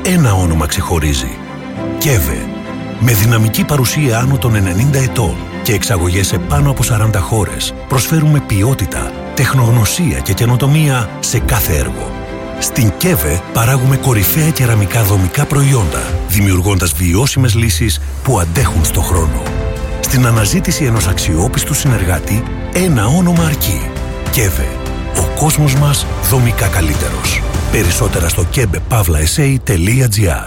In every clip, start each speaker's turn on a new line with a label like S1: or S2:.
S1: ένα όνομα ξεχωρίζει. ΚΕΒΕ. Με δυναμική παρουσία άνω των 90 ετών και εξαγωγές σε πάνω από 40 χώρες, προσφέρουμε ποιότητα, τεχνογνωσία και καινοτομία σε κάθε έργο. Στην ΚΕΒΕ παράγουμε κορυφαία κεραμικά δομικά προϊόντα, δημιουργώντας βιώσιμες λύσεις που αντέχουν στο χρόνο. Στην αναζήτηση ενός αξιόπιστου συνεργάτη, ένα όνομα αρκεί. ΚΕΒΕ. Ο κόσμος μας δομικά καλύτερος. Περισσότερα στο kebepavlaesa.gr.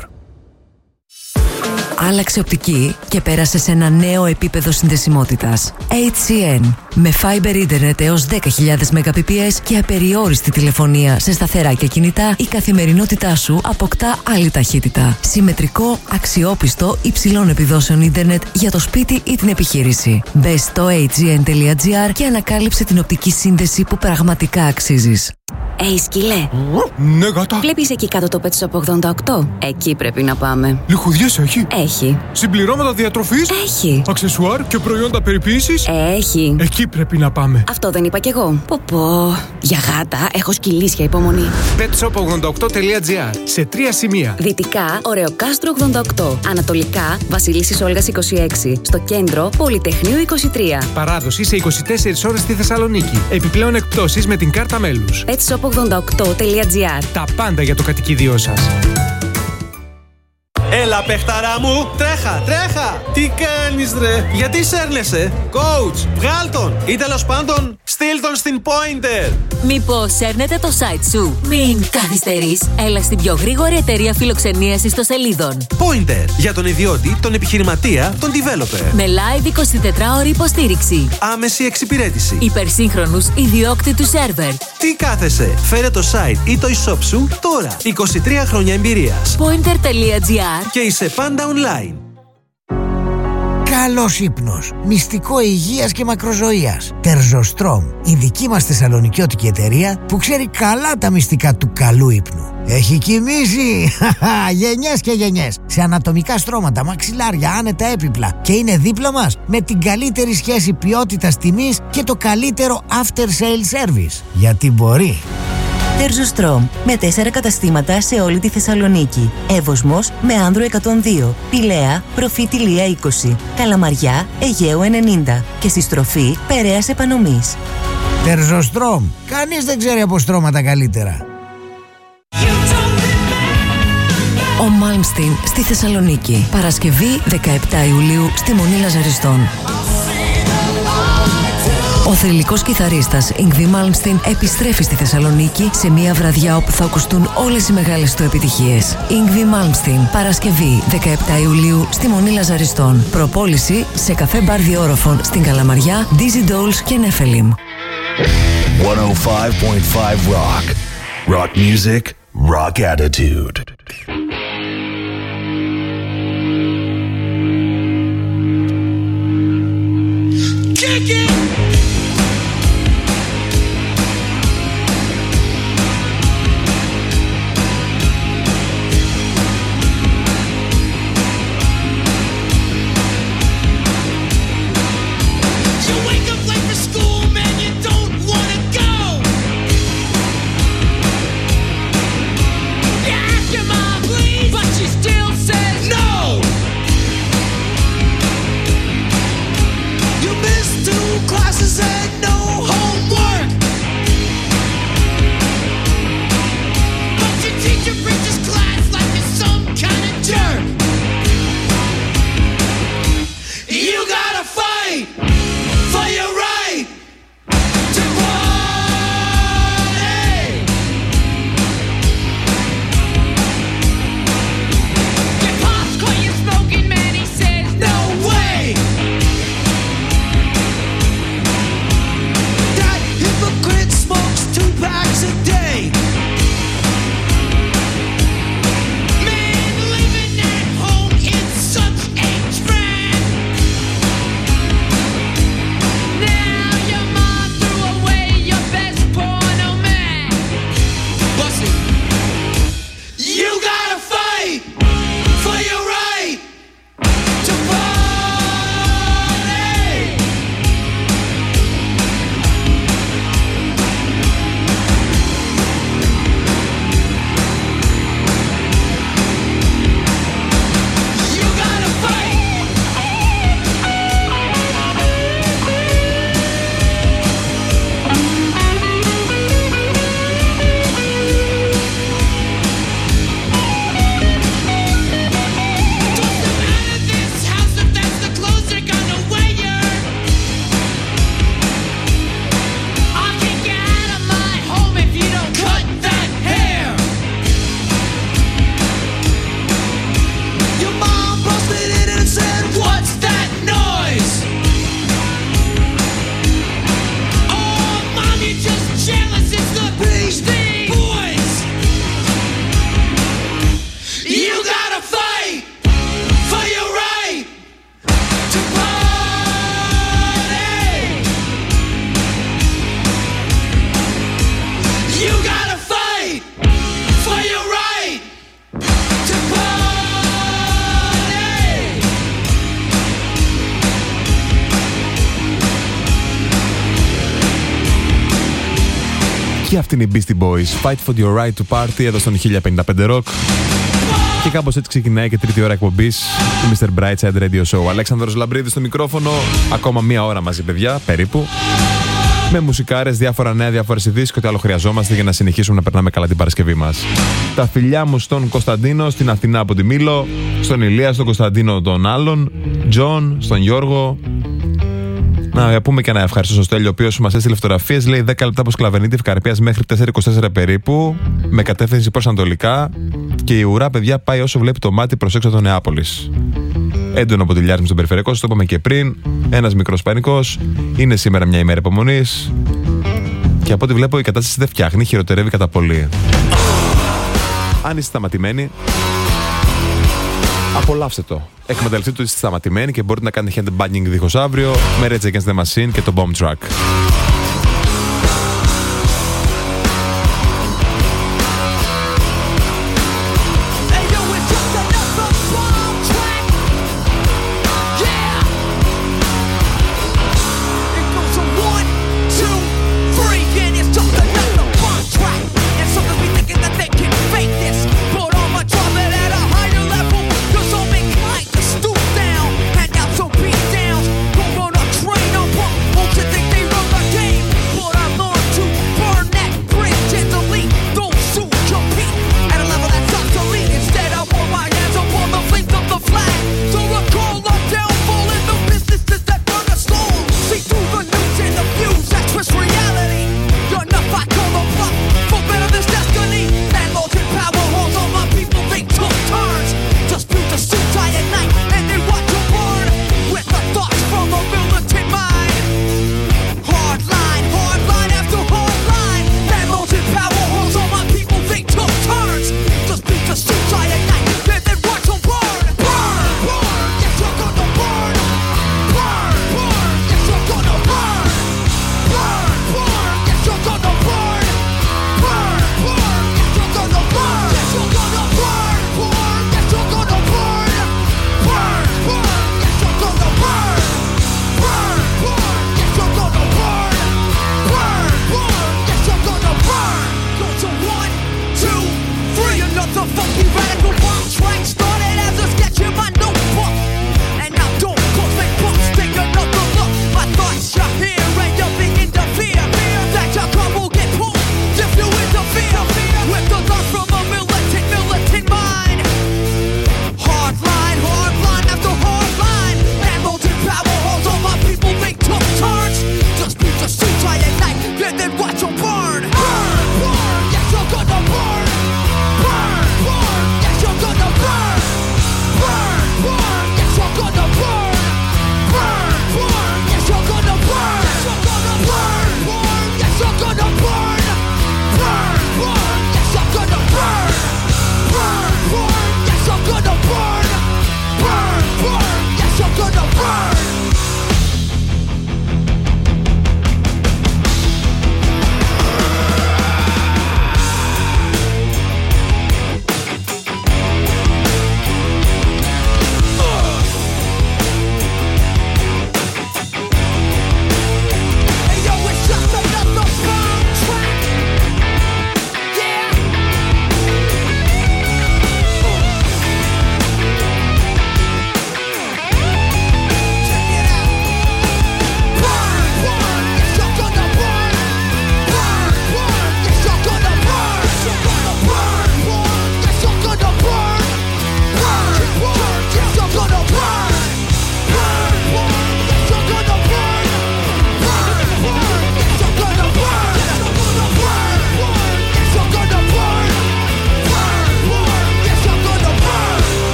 S2: Άλλαξε οπτική και πέρασε σε ένα νέο επίπεδο συνδεσιμότητας. HCN. Με Fiber Internet έως 10.000 Mbps και απεριόριστη τηλεφωνία σε σταθερά και κινητά, η καθημερινότητά σου αποκτά άλλη ταχύτητα. Συμμετρικό, αξιόπιστο, υψηλών επιδόσεων ίντερνετ για το σπίτι ή την επιχείρηση. Μπες στο hgn.gr και ανακάλυψε την οπτική σύνδεση που πραγματικά αξίζεις.
S3: Σκυλέ.
S4: Ναι, γάτα.
S3: Βλέπεις εκεί κάτω το Pet Shop 88? Εκεί πρέπει να πάμε.
S4: Λιχουδιές έχει?
S3: Έχει.
S4: Συμπληρώματα διατροφής?
S3: Έχει.
S4: Αξεσουάρ και προϊόντα περιποίησης?
S3: Έχει.
S4: Εκεί πρέπει να πάμε.
S3: Αυτό δεν είπα κι εγώ. Πω. Για γάτα έχω σκυλίσια υπομονή.
S4: petshop88.gr. Σε 3 σημεία.
S3: Δυτικά, Ωρεοκάστρο 88. Ανατολικά, Βασιλίσσης Όλγας 26. Στο κέντρο, Πολυτεχνείου 23.
S4: Παράδοση σε 24 ώρες στη Θεσσαλονίκη. Επιπλέον εκπτώσεις με την κάρτα μέλους.
S3: petshop88.gr.
S4: Τα πάντα για το κατοικίδιό σας.
S5: Έλα παιχταρά μου, τρέχα! Τι κάνεις ρε, γιατί σέρνεσαι? Coach, βγάλ τον ή τέλος πάντων στείλ τον στην Pointer.
S6: Μήπως σέρνετε το site σου? Μην καθυστερείς, έλα στην πιο γρήγορη εταιρεία φιλοξενίας ιστοσελίδων.
S5: Pointer, για τον ιδιώτη, τον επιχειρηματία, τον developer.
S6: Με live 24ωρη υποστήριξη.
S5: Άμεση εξυπηρέτηση.
S6: Υπερσύγχρονους ιδιόκτητους σερβερ.
S5: Τι κάθεσαι, φέρε το site ή το e-shop σου τώρα. 23 χρόνια εμπειρίας.
S6: Pointer.gr.
S5: Και είσαι πάντα online.
S7: Καλός ύπνος, μυστικό υγείας και μακροζωίας. Τερζοστρόμ, η δική μας θεσσαλονικιώτικη εταιρεία που ξέρει καλά τα μυστικά του καλού ύπνου. Έχει κοιμήσει γενιές και γενιές σε ανατομικά στρώματα, μαξιλάρια, άνετα έπιπλα και είναι δίπλα μας με την καλύτερη σχέση ποιότητας τιμής και το καλύτερο after sale service. Γιατί μπορεί.
S8: Τερζοστρόμ, με 4 καταστήματα σε όλη τη Θεσσαλονίκη. Εύωσμος με Άνδρο 102, Πηλαία, Προφήτηλία 20, Καλαμαριά, Αιγαίου 90 και στη στροφή Περαίας Επανομής.
S7: Τερζοστρόμ, κανείς δεν ξέρει από στρώματα καλύτερα.
S2: Ο Μάλμστιν στη Θεσσαλονίκη. Παρασκευή 17 Ιουλίου στη Μονή Λαζαριστών. Ο θρυλικός κιθαρίστας Yngwie Malmsteen επιστρέφει στη Θεσσαλονίκη σε μια βραδιά όπου θα ακουστούν όλες οι μεγάλες του επιτυχίες. Yngwie Malmsteen, Παρασκευή 17 Ιουλίου στη Μονή Λαζαριστών. Προπόληση σε καφέ μπαρ διόροφων στην Καλαμαριά, Dizzy Dolls και Nephilim.
S1: 105.5 Rock. Rock music, rock attitude.
S9: Kick it!
S10: Your Και αυτή είναι η Beastie Boys, Fight for your right to party, εδώ στον 1055 Rock. Και κάπως έτσι ξεκινάει και τρίτη ώρα εκπομπής του Mr. Brightside Radio Show. Αλέξανδρος Λαμπρίδης στο μικρόφωνο, ακόμα μία ώρα μαζί παιδιά, περίπου. Με μουσικάρες, διάφορα νέα, διάφορες ειδήσεις και ό,τι άλλο χρειαζόμαστε για να συνεχίσουμε να περνάμε καλά την Παρασκευή μας. Τα φιλιά μου στον Κωνσταντίνο, στην Αθηνά από τη Μήλο, στον Ηλία, στον Κωνσταντίνο τον άλλον, Τζον, στον Γιώργο. Να πούμε και ένα ευχαριστώ στο Στέλιο, ο οποίος μας έστειλε φωτογραφίες. Λέει 10 λεπτά από Σκλαβενίτη Ευκαρπίας μέχρι 4:24 περίπου, με κατεύθυνση προς Ανατολικά. Και η ουρά, παιδιά, πάει όσο βλέπει το μάτι προς έξω των Νεάπολης. Έντονο ποτηλιάρισμα στον περιφερειακό, σας το είπαμε και πριν. Ένας μικρός πανικός. Είναι σήμερα μια ημέρα υπομονής. Και από ό,τι βλέπω η κατάσταση δεν φτιάχνει, χειροτερεύει κατά πολύ. Αν είστε σταματημένοι, απολαύστε το. Εκμεταλλευτείτε το ότι είστε σταματημένοι και μπορείτε να κάνετε headbanging δίχως αύριο με Rage Against the Machine και το Bomb Track.
S9: Train on pump, won't you think they run like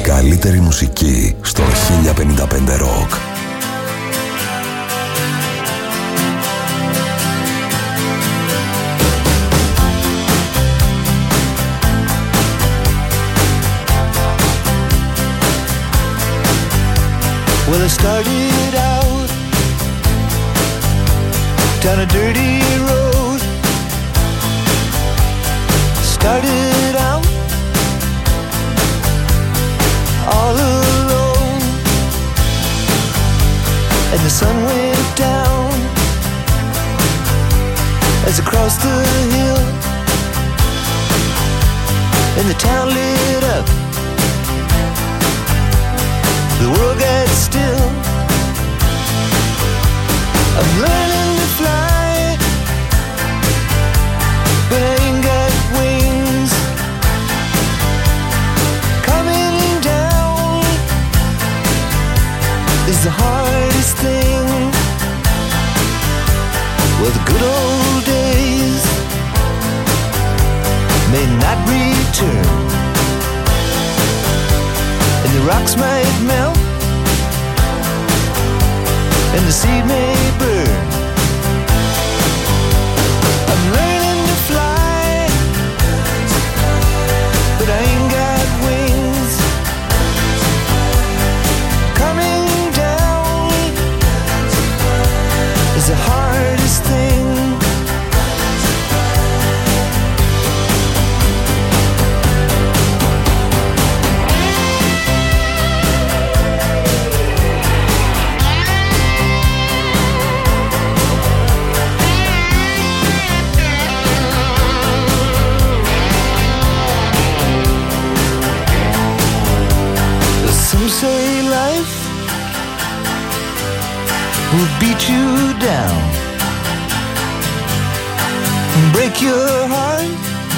S11: καλύτερη μουσική στο 1055 Rock.
S12: Well, I started out down a dirty road. Started out all alone, and the sun went down as I crossed the hill, and the town lit up. The world got still. I'm learning to fly, but I ain't got wings. Coming down is the hardest thing. Well, the good old days may not return, and the rocks might melt, and the sea may burn. I'm learning to fly, but I ain't got wings. Coming down is the hardest thing. Some say life will beat you down, break your heart,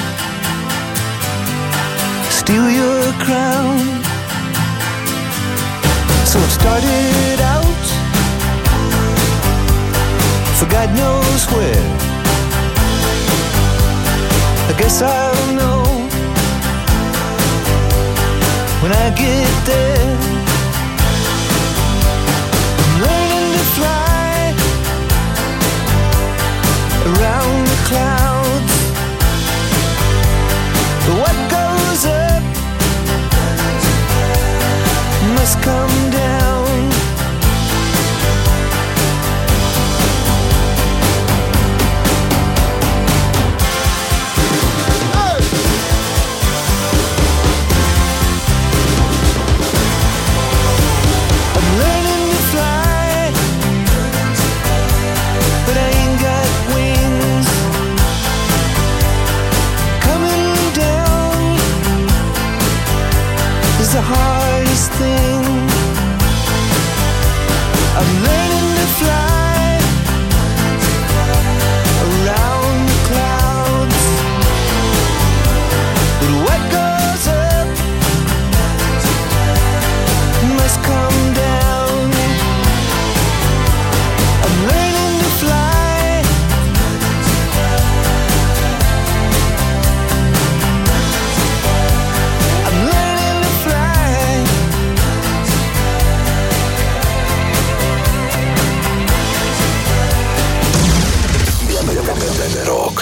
S12: steal your crown. So it started out for God knows where. I guess I'll know when I get there. I'm learning to fly around the clouds. What goes up must come down. The hardest thing. I'm learning to fly around the clouds, but what goes up must come down. I'm learning to fly. I'm learning to fly.
S11: Rock.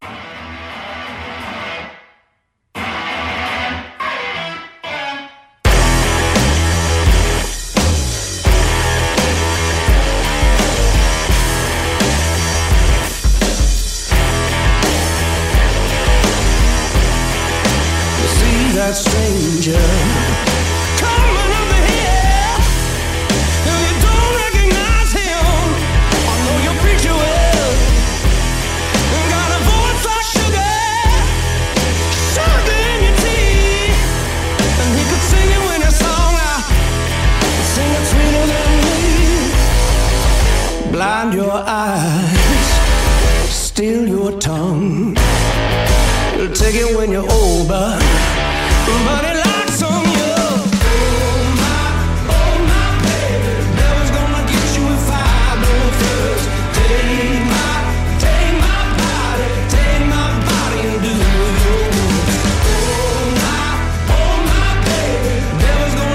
S12: See that stranger coming over here. If you don't recognize him, I know you'll preach you well. Got a voice like sugar, sugar in your tea, and he could sing it when his song out, sing it sweeter than me. Blind your eyes, steal your tongue. You'll take it when you're older, but it locks on you. Oh my baby, devil's gonna get you if I don't first. Take my body and do yours. Oh my baby, devil's gonna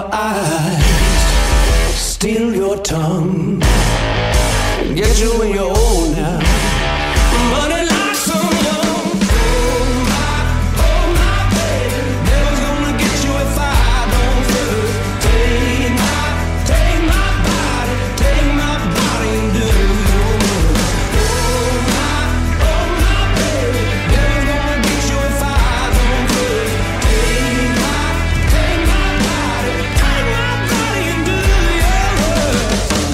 S12: eyes, steal your tongue, get you when you're old now. But it likes someone. Oh my baby, never's gonna get you if I don't first. Take my body and do your work. Oh my baby, never's gonna get you if I don't first. Take my body and do your work.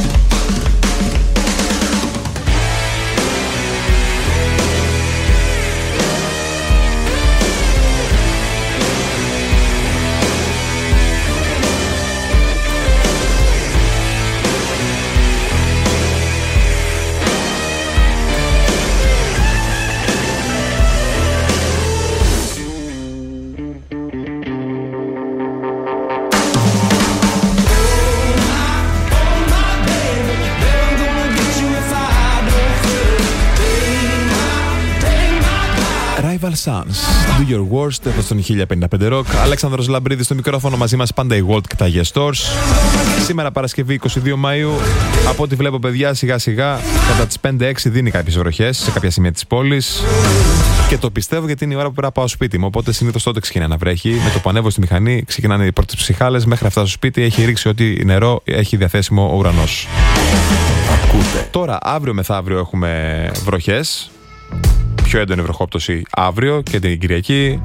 S10: Rival Sons, Do Your Worst, εδώ στον 1055 Rock. Αλέξανδρος Λαμπρίδης στο μικρόφωνο, μαζί μας πάντα η World και τα Yes Stores. Σήμερα Παρασκευή 22 Μαΐου, από ό,τι βλέπω παιδιά σιγά σιγά, κατά τις 5-6 δίνει κάποιες βροχές σε κάποια σημεία της πόλης. Και το πιστεύω γιατί είναι η ώρα που πρέπει να πάω σπίτι μου. Οπότε συνήθως τότε ξεκινάει να βρέχει. Με το που ανέβω στη μηχανή, ξεκινάνε οι πρώτες ψυχάλες. Μέχρι να φτάσω στο σπίτι, έχει ρίξει ό,τι νερό έχει διαθέσιμο ο ουρανός.
S11: Ακούτε.
S10: Τώρα, αύριο μεθαύριο έχουμε βροχές. Πιο έντονη βροχόπτωση αύριο και την Κυριακή.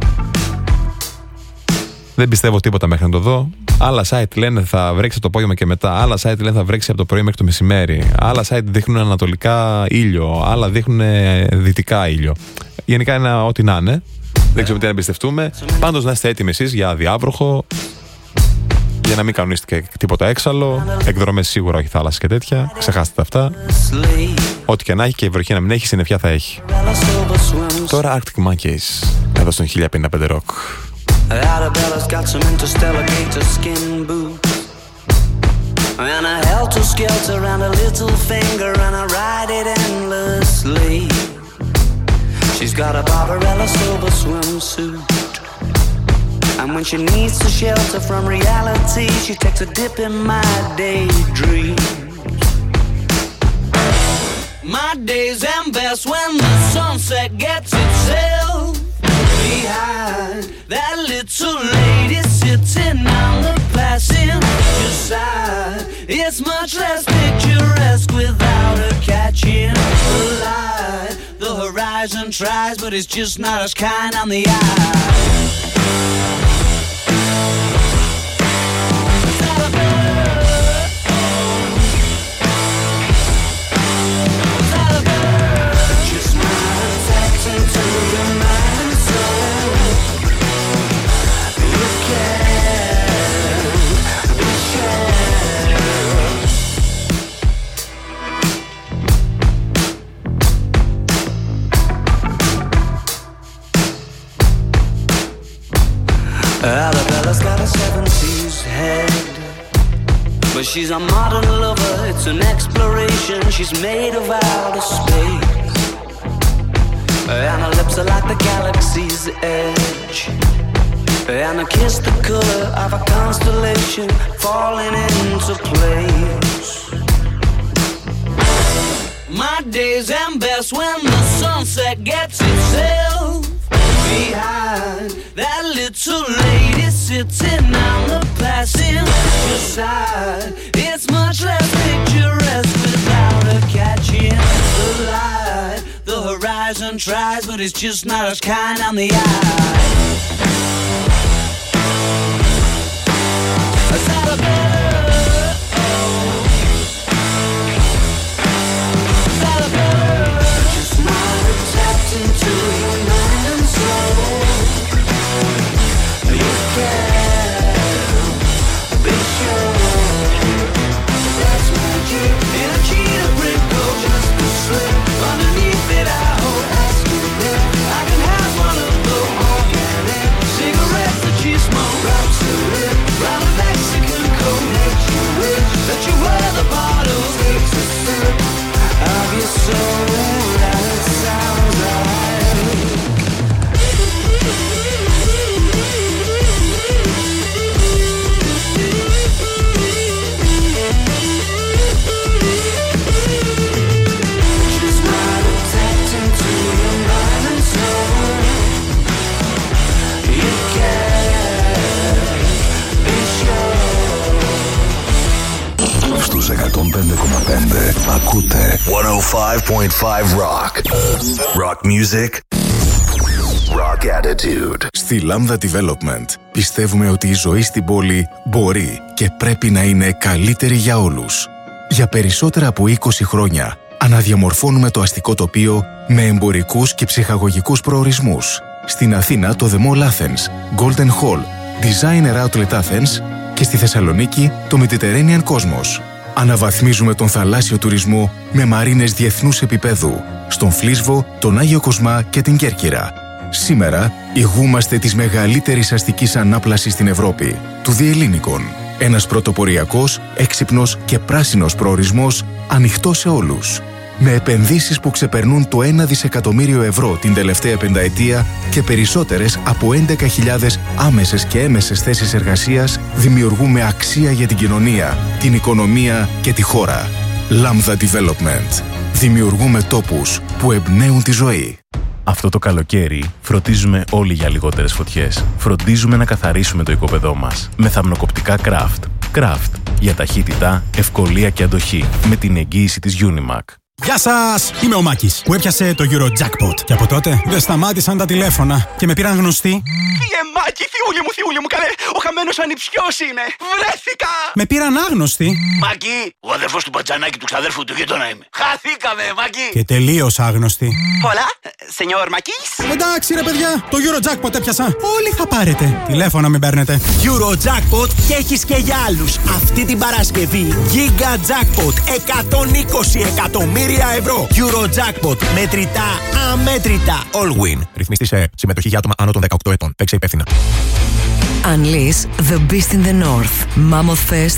S10: Δεν πιστεύω τίποτα μέχρι να το δω. Άλλα site λένε θα βρέξει το απόγευμα και μετά. Άλλα site λένε θα βρέξει από το πρωί μέχρι το μεσημέρι. Άλλα site δείχνουν ανατολικά ήλιο. Άλλα δείχνουν δυτικά ήλιο. Γενικά είναι ό,τι να είναι. Δεν ξέρω τι να εμπιστευτούμε. Πάντως να είστε έτοιμοι εσείς για διάβροχο. Για να μην κανονίστηκε τίποτα έξαλλο. Εκδρομές σίγουρα, όχι θάλασσα και τέτοια. Ξεχάστε αυτά. Ό,τι και να έχει και η βροχή να μην έχει, συννεφιά θα έχει. Τώρα Arctic Monkeys, εδώ στον 1055 Rock.
S13: Arabella's got some interstellar gator skin boots and a helter-skelter and a little finger and I ride it endlessly. She's got a Barbarella silver swimsuit and when she needs to shelter from reality she takes a dip in my daydreams. My days end best when the sunset gets itself behind that little lady sitting on the passenger side. It's much less picturesque without her catching the light. The horizon tries, but it's just not as kind on the eye. Arabella's got a 70s head, but she's a modern lover, it's an exploration. She's made of outer space, and her lips are like the galaxy's edge, and her kiss the color of a constellation falling into place. My days end best when the sunset gets itself behind that little lady sitting on the passenger side. It's much less picturesque without her catching the light. The horizon tries, but it's just not as kind on the eye. Just not tapped into your mind and soul. You can be sure that's magic in a cheetah print coat, just a slip underneath it. I hope that's good. I can have one of those organic cigarettes that you smoke. Wraps the lip round a Mexican coat. Makes you wish that you were the bottles. Takes a sip of your soul. That sounds right.
S11: 105,5. Ακούτε 105.5 Rock. Rock music. Rock attitude.
S14: Στη Lambda Development πιστεύουμε ότι η ζωή στην πόλη μπορεί και πρέπει να είναι καλύτερη για όλους. Για περισσότερα από 20 χρόνια αναδιαμορφώνουμε το αστικό τοπίο με εμπορικούς και ψυχαγωγικούς προορισμούς. Στην Αθήνα το The Mall Athens, Golden Hall, Designer Outlet Athens και στη Θεσσαλονίκη το Mediterranean Cosmos. Αναβαθμίζουμε τον θαλάσσιο τουρισμό με μαρίνες διεθνούς επίπεδου στον Φλίσβο, τον Άγιο Κοσμά και την Κέρκυρα. Σήμερα ηγούμαστε της μεγαλύτερης αστικής ανάπλασης στην Ευρώπη, του Διελλήνικων. Ένας πρωτοποριακός, έξυπνος και πράσινος προορισμός ανοιχτός σε όλους. Με επενδύσεις που ξεπερνούν το 1 δισεκατομμύριο ευρώ την τελευταία πενταετία και περισσότερες από 11.000 άμεσες και έμεσες θέσεις εργασίας, δημιουργούμε αξία για την κοινωνία, την οικονομία και τη χώρα. Lambda Development. Δημιουργούμε τόπους που εμπνέουν τη ζωή.
S15: Αυτό το καλοκαίρι φροντίζουμε όλοι για λιγότερες φωτιές. Φροντίζουμε να καθαρίσουμε το οικόπεδό μας με θαμνοκοπτικά Craft. Craft για ταχύτητα, ευκολία και αντοχή με την εγγύηση της Unimac.
S16: Γεια σας! Είμαι ο Μάκης που έπιασε το Eurojackpot. Και από τότε δεν σταμάτησαν τα τηλέφωνα και με πήραν γνωστοί.
S17: Φύγε Μάκη, θειούλη μου, καλέ! Ο χαμένος ανιψιός είμαι! Βρέθηκα!
S16: Με πήραν άγνωστοι.
S17: Μάκη, ο αδερφός του Μπατζανάκη του ξαδέρφου του γείτονα είμαι. Χαθήκαμε, Μάκη!
S16: Και τελείως άγνωστοι.
S17: Hola, señor Μάκης.
S16: Εντάξει ρε παιδιά, το Eurojackpot έπιασα. Όλοι θα πάρετε. Τηλέφωνα μην παίρνετε.
S18: Eurojackpot και έχεις και για άλλους. Αυτή την Παρασκευή Giga Jackpot 120 εκατομμύρια ευρώ. Eurojackpot. Μετρητά, αμέτρητα.
S19: All win. Ρυθμιστή σε συμμετοχή για άτομα άνω των 18 ετών. Παίξε υπεύθυνα.
S2: Unleash the Beast in the North. Mammoth Fest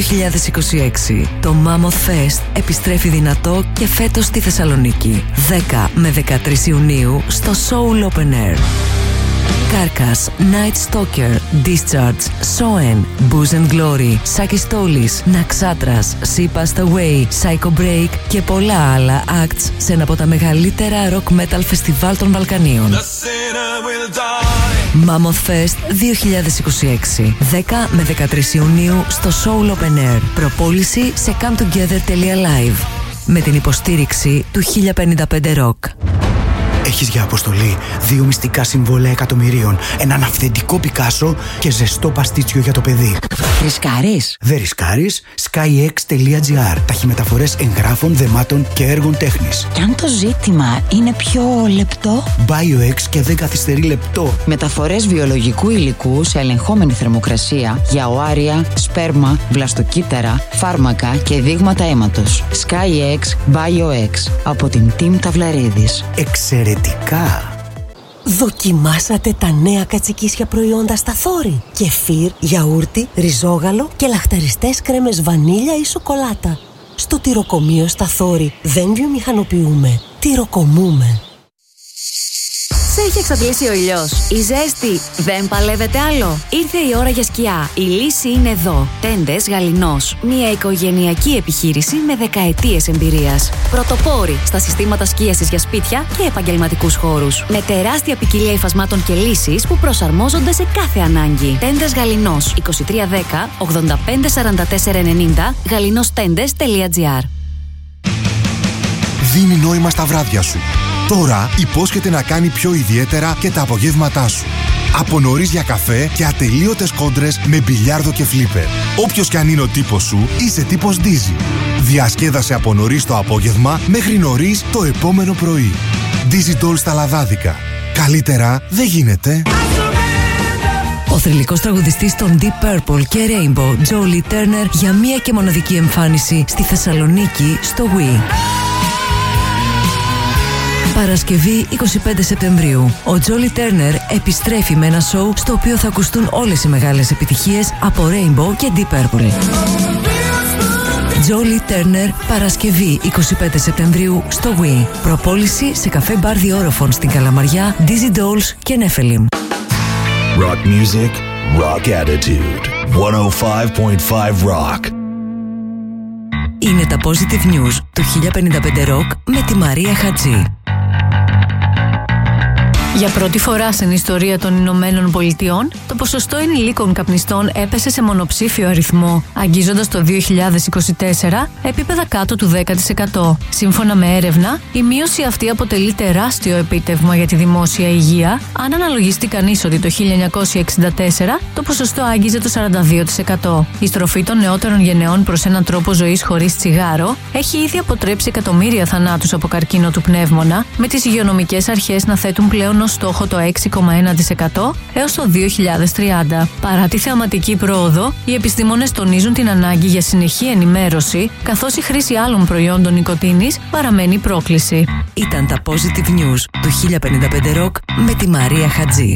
S2: 2026. Το Mammoth Fest επιστρέφει δυνατό και φέτος στη Θεσσαλονίκη. 10 με 13 Ιουνίου στο Soul Open Air. Carcass, Night Stalker, Discharge, Soen, Booze and Glory, Sakistolis, Naxatras, Sea Passed Away, Psycho Break και πολλά άλλα acts σε ένα από τα μεγαλύτερα rock metal φεστιβάλ των Βαλκανίων. Mammoth Fest 2026. 10 με 13 Ιουνίου στο Soul Open Air. Προπόληση σε cometogether.live με την υποστήριξη του 1055 Rock.
S20: Έχεις για αποστολή 2 μυστικά συμβόλαια εκατομμυρίων, έναν αυθεντικό Πικάσο και ζεστό παστίτσιο για το παιδί.
S21: Ρισκάρεις?
S20: Δεν ρισκάρεις. SkyX.gr. Ταχυμεταφορές εγγράφων, δεμάτων και έργων τέχνης.
S21: Και αν το ζήτημα είναι πιο λεπτό?
S20: BioX και δεν καθυστερεί λεπτό.
S21: Μεταφορές βιολογικού υλικού σε ελεγχόμενη θερμοκρασία για οάρια, σπέρμα, βλαστοκύτταρα, φάρμακα και δείγματα αίματος. SkyX BioX από την Team Ταυλαρίδης.
S20: Εξαιρετικά!
S22: Δοκιμάσατε τα νέα κατσικίσια προϊόντα στα Θόρη. Κεφίρ, γιαούρτι, ριζόγαλο και λαχταριστές κρέμες βανίλια ή σοκολάτα. Στο τυροκομείο στα Θόρη δεν βιομηχανοποιούμε, τυροκομούμε.
S3: Σε έχει εξαντλήσει ο ήλιος. Η ζέστη δεν παλεύεται άλλο. Ήρθε η ώρα για σκιά. Η λύση είναι εδώ. Τέντες Γαληνός. Μια οικογενειακή επιχείρηση με δεκαετίες εμπειρίας. Πρωτοπόροι στα συστήματα σκίασης για σπίτια και επαγγελματικούς χώρους. Με τεράστια ποικιλία υφασμάτων και λύσεις που προσαρμόζονται σε κάθε ανάγκη. Τέντες Γαληνός. 2310 85 44 90 galinostendes.gr.
S23: Δίνει νόημα στα βράδια σου. Τώρα υπόσχεται να κάνει πιο ιδιαίτερα και τα απογεύματά σου. Από νωρίς για καφέ και ατελείωτες κόντρες με μπιλιάρδο και φλίπερ. Όποιος κι αν είναι ο τύπος σου, είσαι τύπος Dizzy. Διασκέδασε από νωρίς το απόγευμα μέχρι νωρίς το επόμενο πρωί. Dizzy Doll στα λαδάδικα. Καλύτερα δεν γίνεται.
S2: Ο θρυλικός τραγουδιστής των Deep Purple και Rainbow, Jolie Turner, για μία και μοναδική εμφάνιση στη Θεσσαλονίκη στο Wii. Παρασκευή 25 Σεπτεμβρίου. Ο Τζόλι Τέρνερ επιστρέφει με ένα σοου στο οποίο θα ακουστούν όλες οι μεγάλες επιτυχίες από Rainbow και Deep Purple. Τζόλι Τέρνερ, Παρασκευή 25 Σεπτεμβρίου στο Wii. Προπόληση σε καφέ μπαρ Διόροφων στην Καλαμαριά, Dizzy Dolls και Νέφελιμ.
S11: Rock music, rock attitude. 105.5 Rock.
S2: Είναι τα Positive News του 1055 Rock με τη Μαρία Χατζή.
S4: Για πρώτη φορά στην ιστορία των Ηνωμένων Πολιτειών, το ποσοστό ενηλίκων καπνιστών έπεσε σε μονοψήφιο αριθμό, αγγίζοντας το 2024 επίπεδα κάτω του 10%. Σύμφωνα με έρευνα, η μείωση αυτή αποτελεί τεράστιο επίτευγμα για τη δημόσια υγεία, αν αναλογιστεί κανείς ότι το 1964 το ποσοστό άγγιζε το 42%. Η στροφή των νεότερων γενεών προς έναν τρόπο ζωής χωρίς τσιγάρο έχει ήδη αποτρέψει εκατομμύρια θανάτους από καρκίνο του πνεύμονα, με τις υγειονομικές αρχές να θέτουν πλέον ως στόχο το 6,1% έως το 2030. Παρά τη θεαματική πρόοδο, οι επιστήμονες τονίζουν την ανάγκη για συνεχή ενημέρωση, καθώς η χρήση άλλων προϊόντων νοικοτίνης παραμένει πρόκληση.
S2: Ήταν τα Positive News του 1055 Rock με τη Μαρία Χατζή.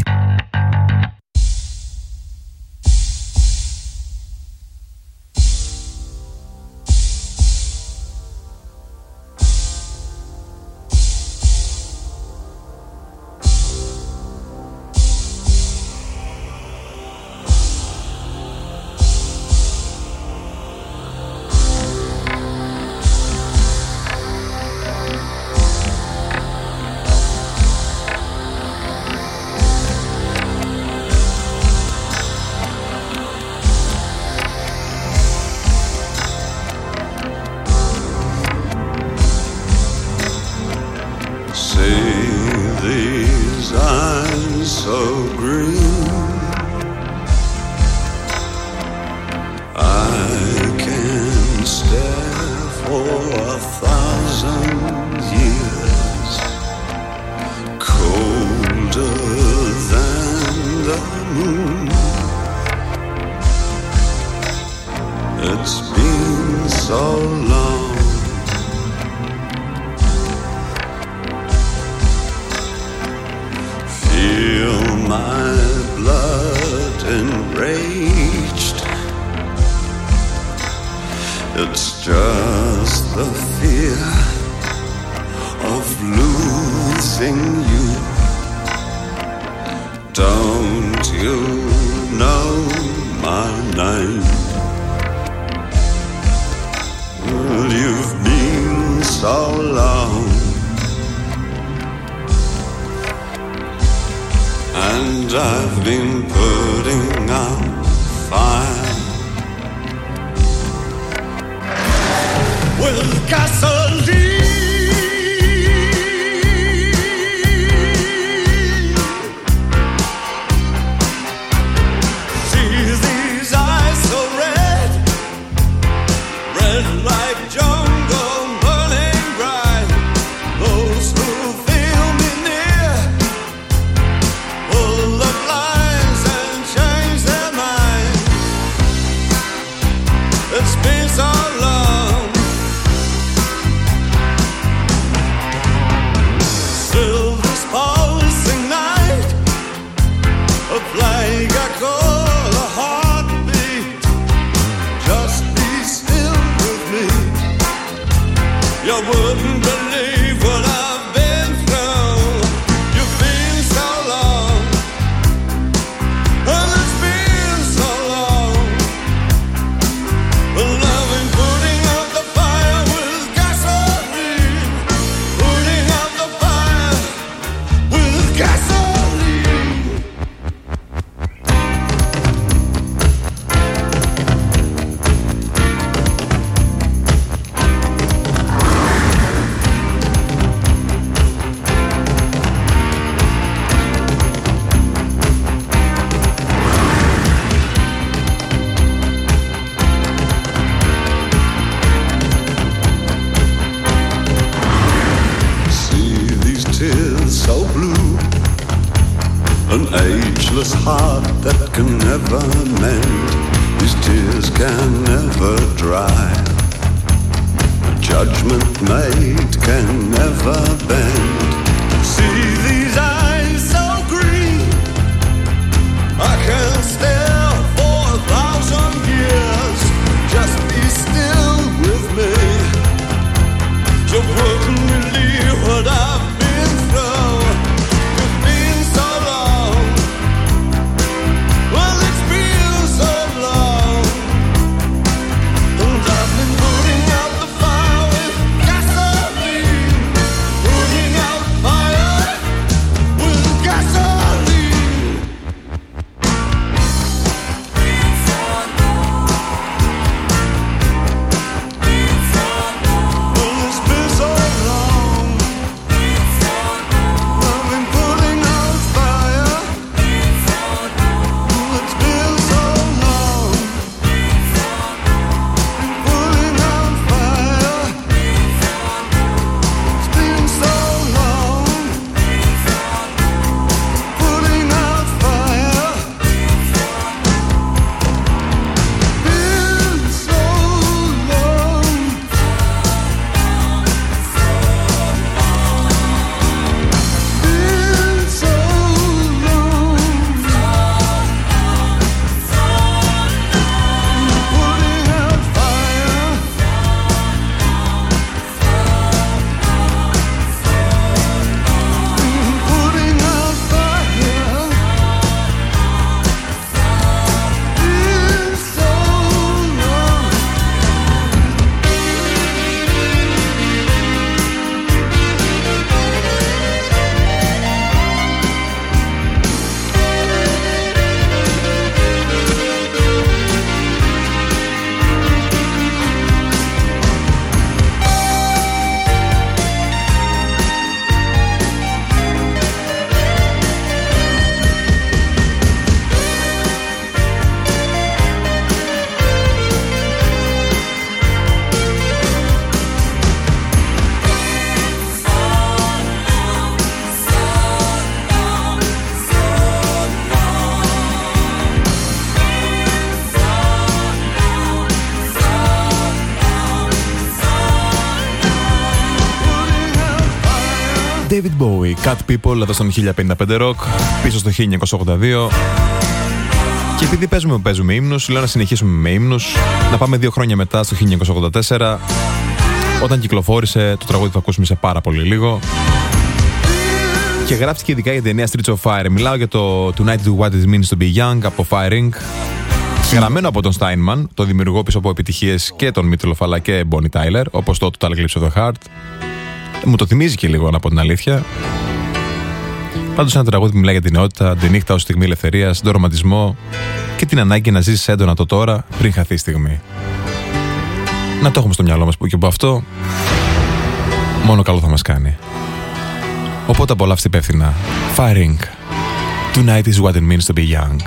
S10: David Bowie, Cat People, εδώ στον 1055 Rock, πίσω στο 1982. Και επειδή παίζουμε ύμνους, λέω να συνεχίσουμε με ύμνους, να πάμε 2 χρόνια μετά, στο 1984, όταν κυκλοφόρησε το τραγούδι που θα ακούσουμε σε πάρα πολύ λίγο. Και γράφτηκε ειδικά για την ταινία Streets of Fire. Μιλάω για το Tonight Do What It Means To Be Young από Firing. Γραμμένο από τον Steinman, τον δημιουργό πίσω από επιτυχίες και τον Meatloaf αλλά και Bonnie Tyler, όπως το Total Eclipse of the Heart. Μου το θυμίζει και λίγο, να πω την αλήθεια. Πάντως ένα τραγούδι που μιλάει για την νεότητα, τη νύχτα ως στιγμή ελευθερίας, τον ρομαντισμό και την ανάγκη να ζήσεις έντονα το τώρα πριν χαθεί η στιγμή. Να το έχουμε στο μυαλό μας που και από αυτό μόνο καλό θα μας κάνει. Οπότε απολαύστε υπεύθυνα. Firing. Tonight is what it means to be young.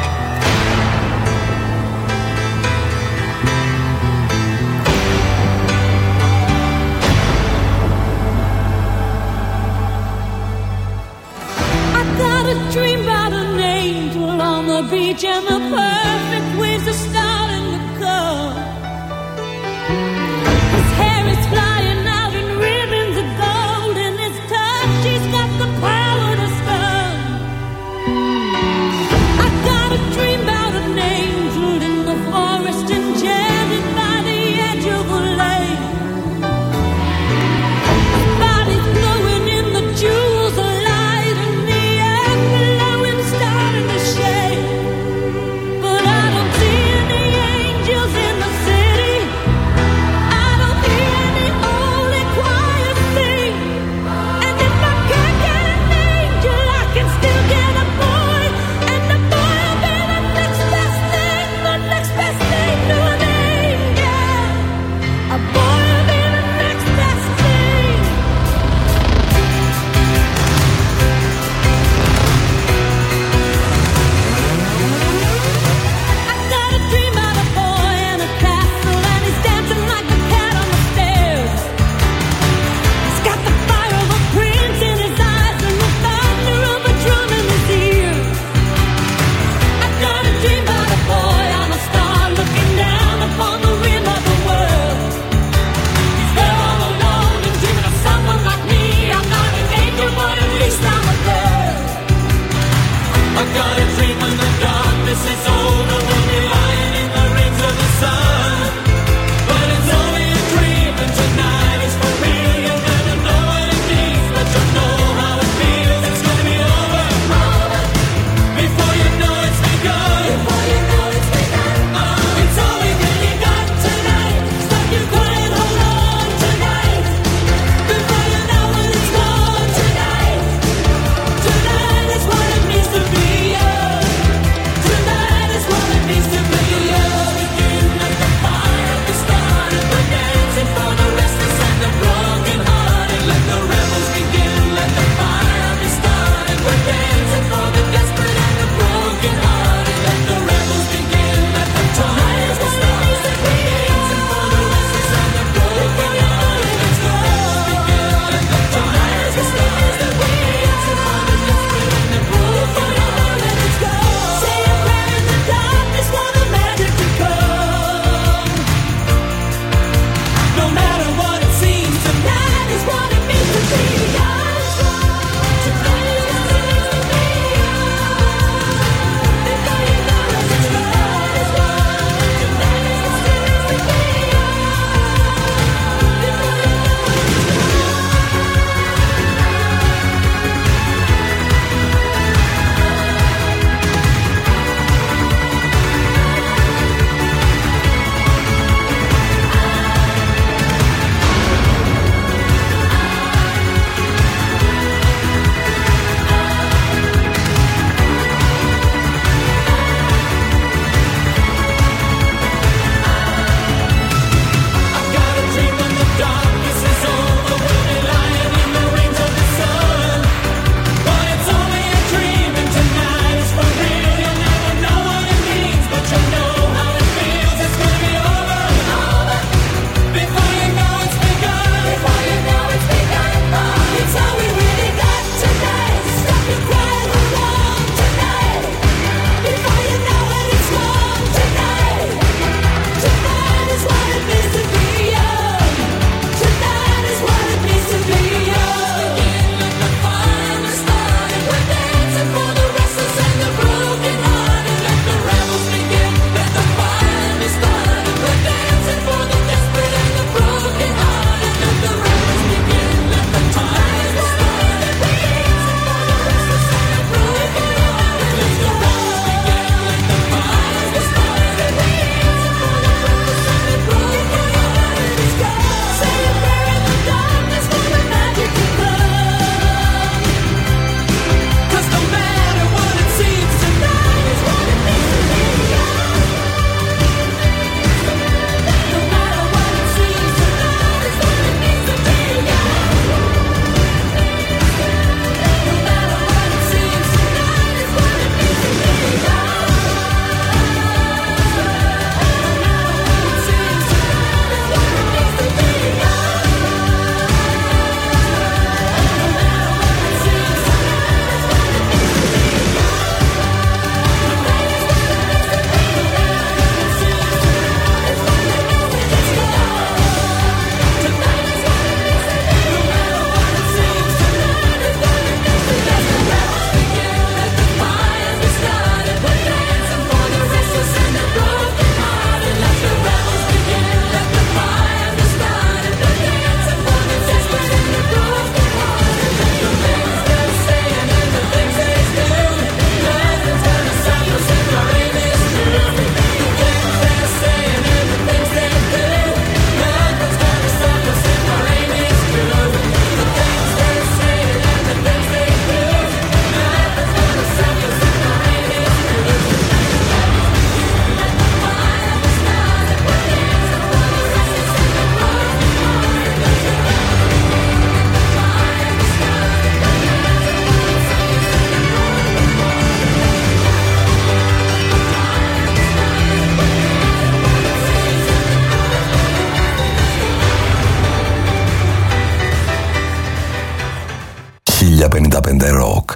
S5: Beach and the perfect waves are starting to come. His hair is flying out in ribbons of gold, and his touch, he's got the power to stun. I got a
S11: 1055 Rock.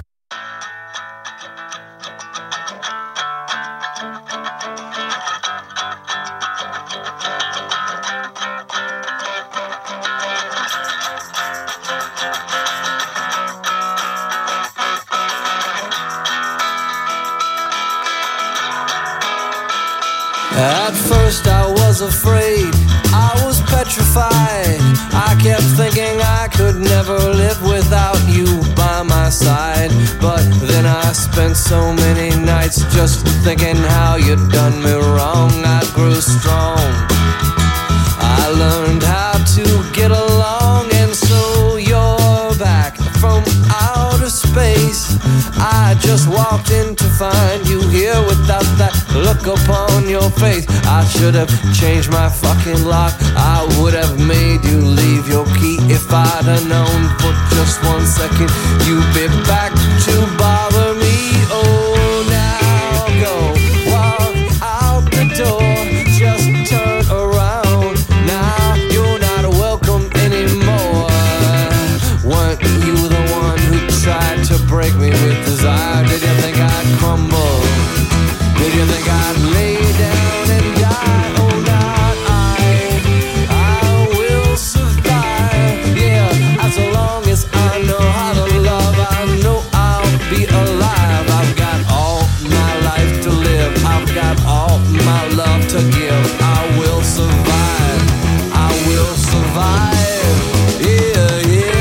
S6: At first I was afraid, I was petrified. I kept thinking I could never live without you by my side. But then I spent so many nights just thinking how you'd done me wrong. I grew strong, I learned how to get along. And so you're back from outer space. I just walked in to find you here without that look upon your face. I should have changed my fucking lock. I would have made you leave your key. If I'd have known for just 1 second you'd be back to bother me. Oh, now go walk out the door, just turn around. Now you're not welcome anymore. Weren't you the one who tried to break me with desire? Did you think I'd crumble? Did you think I'd lay down and die? Oh, not I will survive. Yeah, as long as I know how to love, I know I'll be alive. I've got all my life to live, I've got all my love to give. I will survive, I will survive. Yeah, yeah.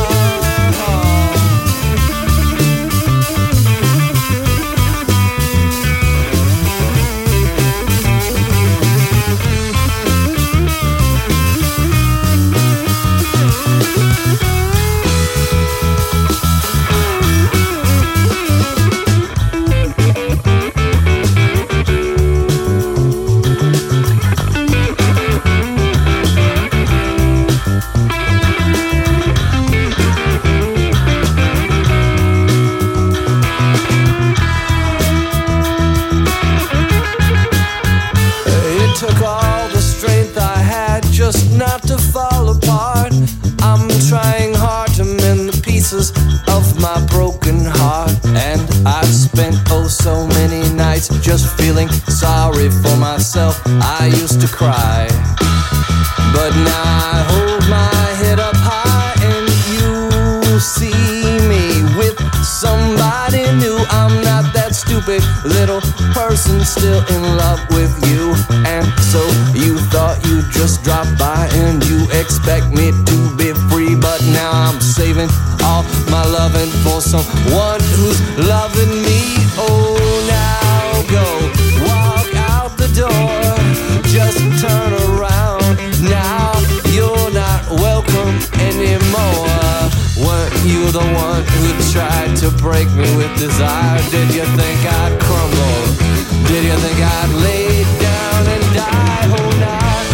S6: Not to fall apart. I'm trying hard to mend the pieces of my broken heart. And I've spent oh so many nights just feeling sorry for myself. I used to cry, but now I hold my head up high and you see me with somebody new. I'm not that stupid little person still in love with you. And so you thought you'd just drop by and you expect me to be free. But now I'm saving all my loving for someone who's loving me. Oh, now go walk out the door, just turn around. Now you're not welcome anymore. Weren't you the one who tried to break me with desire? Did you think I'd crumble? Did you think I'd lay down and die? Oh, not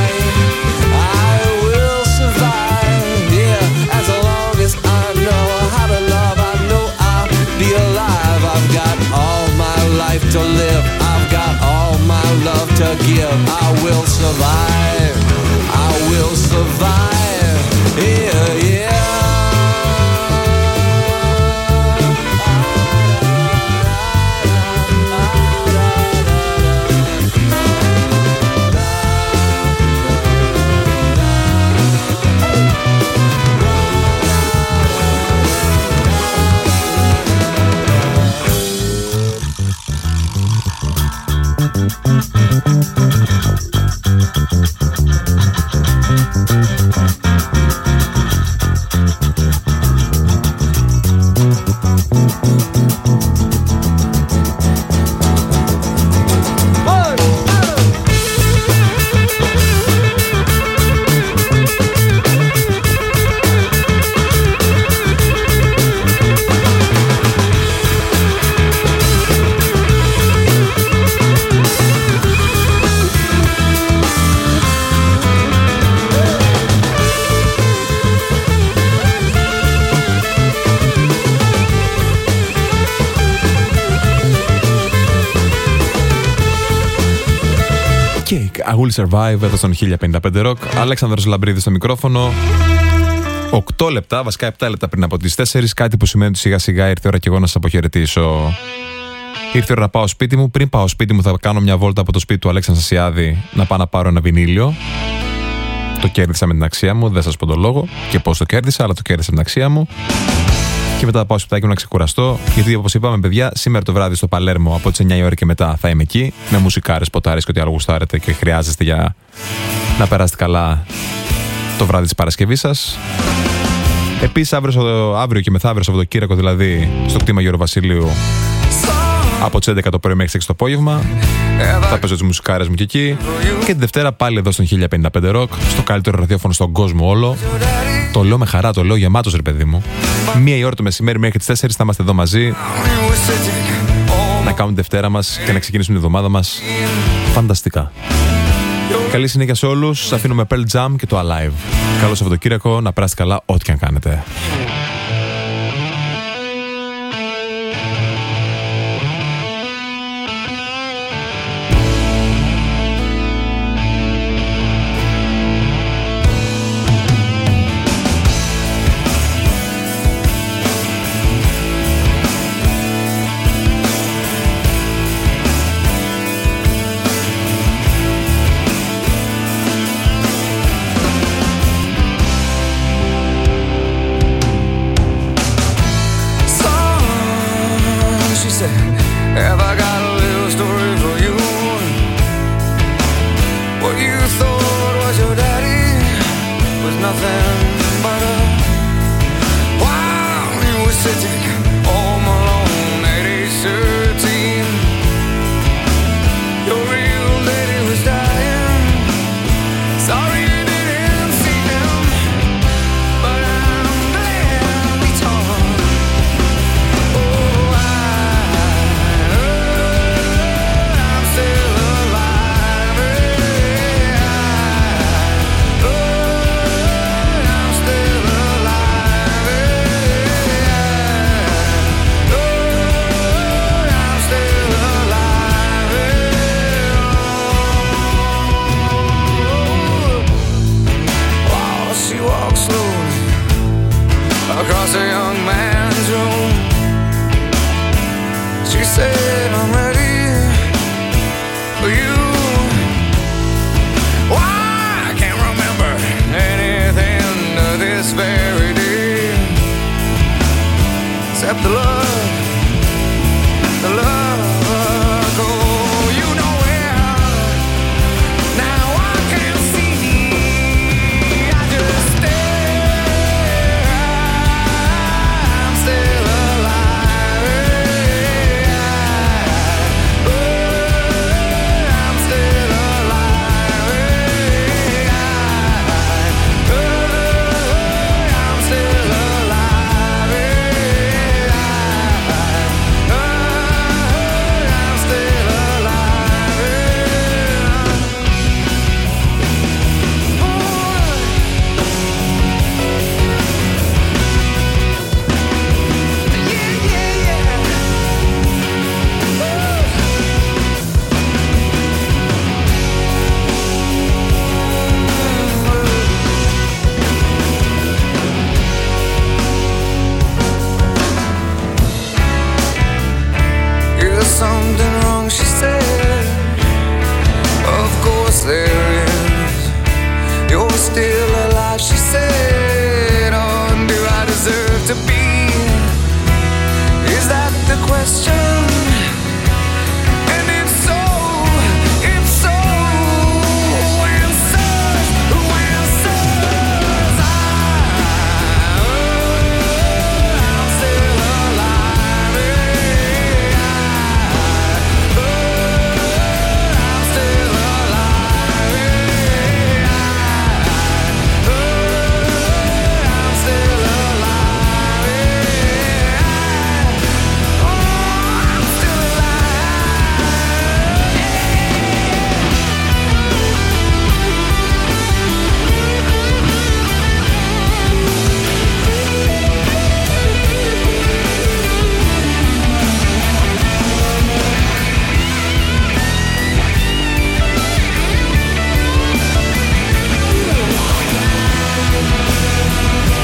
S6: I will survive. Yeah, as long as I know how to love, I know I'll be alive. I've got all my life to live, I've got all my love to give. I will survive, I will survive. Yeah, yeah.
S10: I Will Survive εδώ στον 1055 Rock. Αλέξανδρος Λαμπρίδης στο μικρόφωνο. 8 λεπτά, βασικά 7 λεπτά πριν από τις 4, κάτι που σημαίνει ότι σιγά σιγά ήρθε η ώρα και εγώ να σας αποχαιρετήσω. Ήρθε η ώρα να πάω σπίτι μου. Πριν πάω σπίτι μου, θα κάνω μια βόλτα από το σπίτι του Αλέξανδρου Σασιάδη να πάω να πάρω ένα βινίλιο. Το κέρδισα με την αξία μου, δεν σας πω τον λόγο και πώς το κέρδισα, αλλά το κέρδισα με την αξία μου. Και μετά θα πάω σπιτάκι μου να ξεκουραστώ, γιατί όπως είπαμε, παιδιά, σήμερα το βράδυ στο Παλέρμο από τις 9 η ώρα και μετά θα είμαι εκεί, με μουσικάρες, ποτάρες και ό,τι άλλο γουστάρετε και χρειάζεστε για να περάσετε καλά το βράδυ της Παρασκευής σας. Επίσης, αύριο και μεθαύριο Σαββατοκύριακο, δηλαδή, στο κτήμα Γιώργου Βασιλείου, από τις 11 το πρωί μέχρι τις 6 το απόγευμα. Θα παίζω τις μουσικάρες μου και εκεί. Και τη Δευτέρα πάλι εδώ στον 1055 Rock, στο καλύτερο ραδιόφωνο στον κόσμο όλο. Το λέω με χαρά, το λέω γεμάτος, ρε παιδί μου. 1 η ώρα το μεσημέρι μέχρι τις 4 θα είμαστε εδώ μαζί, να κάνουμε τη Δευτέρα μας και να ξεκινήσουμε την εβδομάδα μας φανταστικά. Καλή συνέχεια σε όλους. Σας αφήνω με Pearl Jam και το Alive. Καλό Σαββατοκύριακο, να περάσετε καλά ό,τι και αν κάνετε.